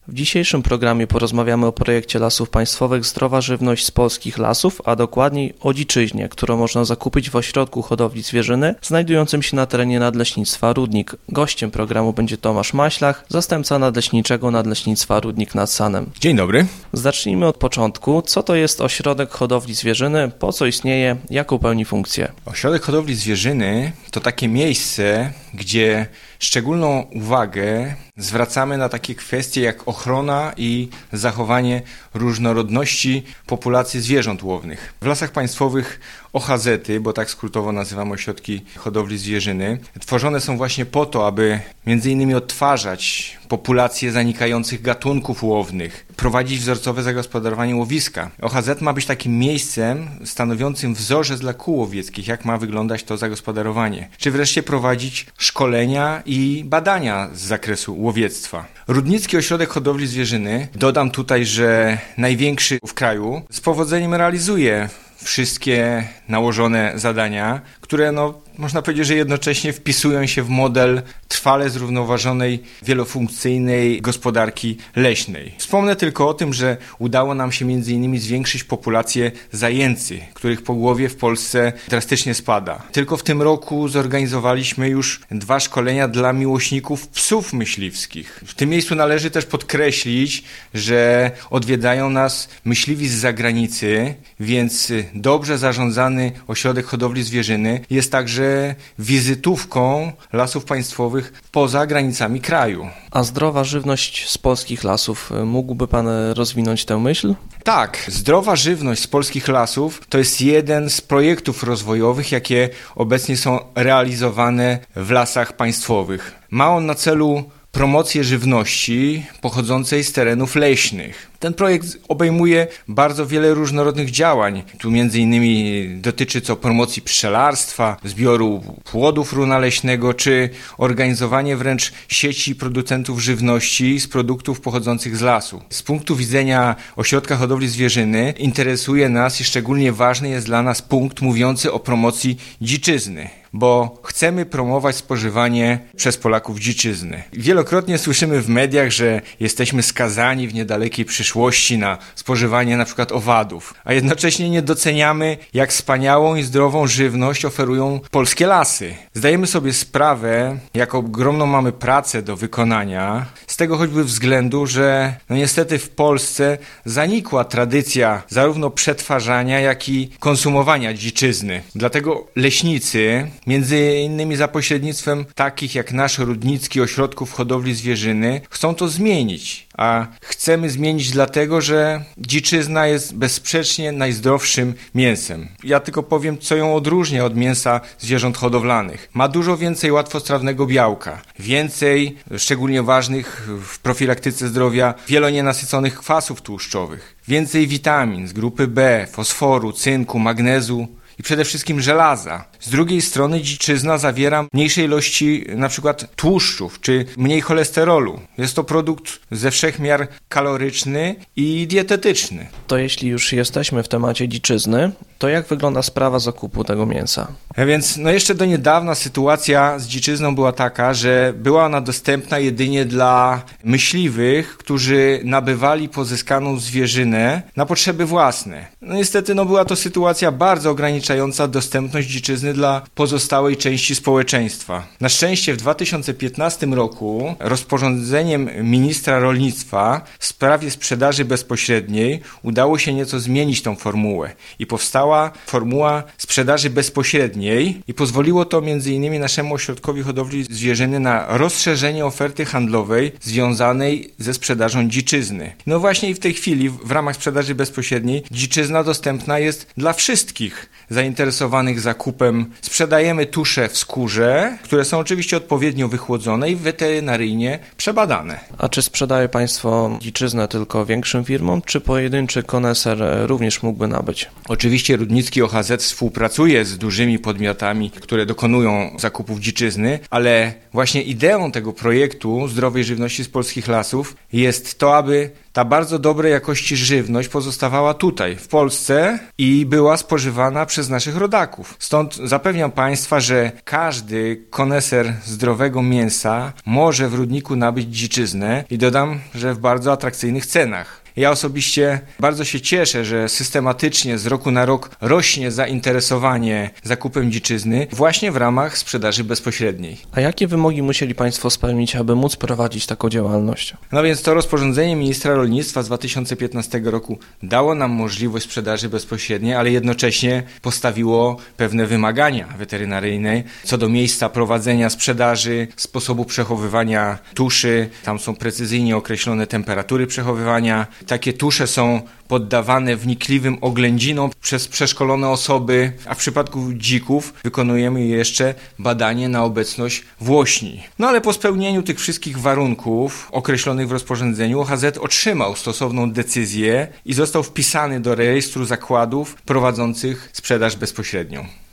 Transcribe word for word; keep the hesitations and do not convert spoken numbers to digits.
W dzisiejszym programie porozmawiamy o projekcie Lasów Państwowych Zdrowa Żywność z polskich lasów, a dokładniej o dziczyźnie, którą można zakupić w ośrodku hodowli zwierzyny znajdującym się na terenie Nadleśnictwa Rudnik. Gościem programu będzie Tomasz Maślach, zastępca nadleśniczego Nadleśnictwa Rudnik nad Sanem. Dzień dobry. Zacznijmy od początku. Co to jest ośrodek hodowli zwierzyny, po co istnieje, jaką pełni funkcję? Ośrodek hodowli zwierzyny to takie miejsce, gdzie szczególną uwagę zwracamy na takie kwestie jak ochrona i zachowanie różnorodności populacji zwierząt łownych. W Lasach Państwowych O H Z-y, bo tak skrótowo nazywamy ośrodki hodowli zwierzyny, tworzone są właśnie po to, aby między innymi odtwarzać populacje zanikających gatunków łownych, prowadzić wzorcowe zagospodarowanie łowiska. O H Z ma być takim miejscem stanowiącym wzorzec dla kół łowieckich, jak ma wyglądać to zagospodarowanie, czy wreszcie prowadzić szkolenia i badania z zakresu łowiectwa. Rudnicki Ośrodek Hodowli Zwierzyny, dodam tutaj, że największy w kraju, z powodzeniem realizuje wszystkie nałożone zadania, które no, można powiedzieć, że jednocześnie wpisują się w model trwale zrównoważonej, wielofunkcyjnej gospodarki leśnej. Wspomnę tylko o tym, że udało nam się między innymi zwiększyć populację zajęcy, których pogłowie w Polsce drastycznie spada. Tylko w tym roku zorganizowaliśmy już dwa szkolenia dla miłośników psów myśliwskich. W tym miejscu należy też podkreślić, że odwiedzają nas myśliwi z zagranicy, więc dobrze zarządzany ośrodek hodowli zwierzyny jest także wizytówką Lasów Państwowych poza granicami kraju. A zdrowa żywność z polskich lasów, mógłby Pan rozwinąć tę myśl? Tak, zdrowa żywność z polskich lasów to jest jeden z projektów rozwojowych, jakie obecnie są realizowane w Lasach Państwowych. Ma on na celu promocję żywności pochodzącej z terenów leśnych. Ten projekt obejmuje bardzo wiele różnorodnych działań. Tu między innymi dotyczy to promocji pszczelarstwa, zbioru płodów runa leśnego, czy organizowanie wręcz sieci producentów żywności z produktów pochodzących z lasu. Z punktu widzenia Ośrodka Hodowli Zwierzyny interesuje nas i szczególnie ważny jest dla nas punkt mówiący o promocji dziczyzny, bo chcemy promować spożywanie przez Polaków dziczyzny. Wielokrotnie słyszymy w mediach, że jesteśmy skazani w niedalekiej przyszłości na spożywanie na przykład owadów, a jednocześnie nie doceniamy, jak wspaniałą i zdrową żywność oferują polskie lasy. Zdajemy sobie sprawę, jak ogromną mamy pracę do wykonania, z tego choćby względu, że no niestety w Polsce zanikła tradycja zarówno przetwarzania, jak i konsumowania dziczyzny. Dlatego leśnicy, między innymi za pośrednictwem takich jak nasz Rudnicki Ośrodków Hodowli Zwierzyny, chcą to zmienić. A chcemy zmienić dlatego, że dziczyzna jest bezsprzecznie najzdrowszym mięsem. Ja tylko powiem, co ją odróżnia od mięsa zwierząt hodowlanych. Ma dużo więcej łatwostrawnego białka, więcej, szczególnie ważnych w profilaktyce zdrowia, wielonienasyconych kwasów tłuszczowych, więcej witamin z grupy B, fosforu, cynku, magnezu i przede wszystkim żelaza. Z drugiej strony dziczyzna zawiera mniejsze ilości na przykład tłuszczów czy mniej cholesterolu. Jest to produkt ze wszech miar kaloryczny i dietetyczny. To jeśli już jesteśmy w temacie dziczyzny, to jak wygląda sprawa zakupu tego mięsa? A więc no jeszcze do niedawna sytuacja z dziczyzną była taka, że była ona dostępna jedynie dla myśliwych, którzy nabywali pozyskaną zwierzynę na potrzeby własne. No niestety no była to sytuacja bardzo ograniczająca dostępność dziczyzny dla pozostałej części społeczeństwa. Na szczęście w dwa tysiące piętnastym roku rozporządzeniem ministra rolnictwa w sprawie sprzedaży bezpośredniej udało się nieco zmienić tą formułę i powstała formuła sprzedaży bezpośredniej i pozwoliło to między innymi naszemu Ośrodkowi Hodowli Zwierzyny na rozszerzenie oferty handlowej związanej ze sprzedażą dziczyzny. No właśnie i w tej chwili w ramach sprzedaży bezpośredniej dziczyzna dostępna jest dla wszystkich zainteresowanych zakupem. Sprzedajemy tusze w skórze, które są oczywiście odpowiednio wychłodzone i weterynaryjnie przebadane. A czy sprzedaje Państwo dziczyznę tylko większym firmom, czy pojedynczy koneser również mógłby nabyć? Oczywiście Rudnicki O H Z współpracuje z dużymi podmiotami, które dokonują zakupów dziczyzny, ale właśnie ideą tego projektu zdrowej żywności z polskich lasów jest to, aby ta bardzo dobrej jakości żywność pozostawała tutaj, w Polsce i była spożywana przez naszych rodaków. Stąd zapewniam Państwa, że każdy koneser zdrowego mięsa może w Rudniku nabyć dziczyznę i dodam, że w bardzo atrakcyjnych cenach. Ja osobiście bardzo się cieszę, że systematycznie z roku na rok rośnie zainteresowanie zakupem dziczyzny właśnie w ramach sprzedaży bezpośredniej. A jakie wymogi musieli Państwo spełnić, aby móc prowadzić taką działalność? No więc to rozporządzenie ministra rolnictwa z dwa tysiące piętnastego roku dało nam możliwość sprzedaży bezpośredniej, ale jednocześnie postawiło pewne wymagania weterynaryjne co do miejsca prowadzenia sprzedaży, sposobu przechowywania tuszy. Tam są precyzyjnie określone temperatury przechowywania. Takie tusze są poddawane wnikliwym oględzinom przez przeszkolone osoby, a w przypadku dzików wykonujemy jeszcze badanie na obecność włośni. No ale po spełnieniu tych wszystkich warunków określonych w rozporządzeniu O H Z otrzymał stosowną decyzję i został wpisany do rejestru zakładów prowadzących sprzedaż bezpośrednią.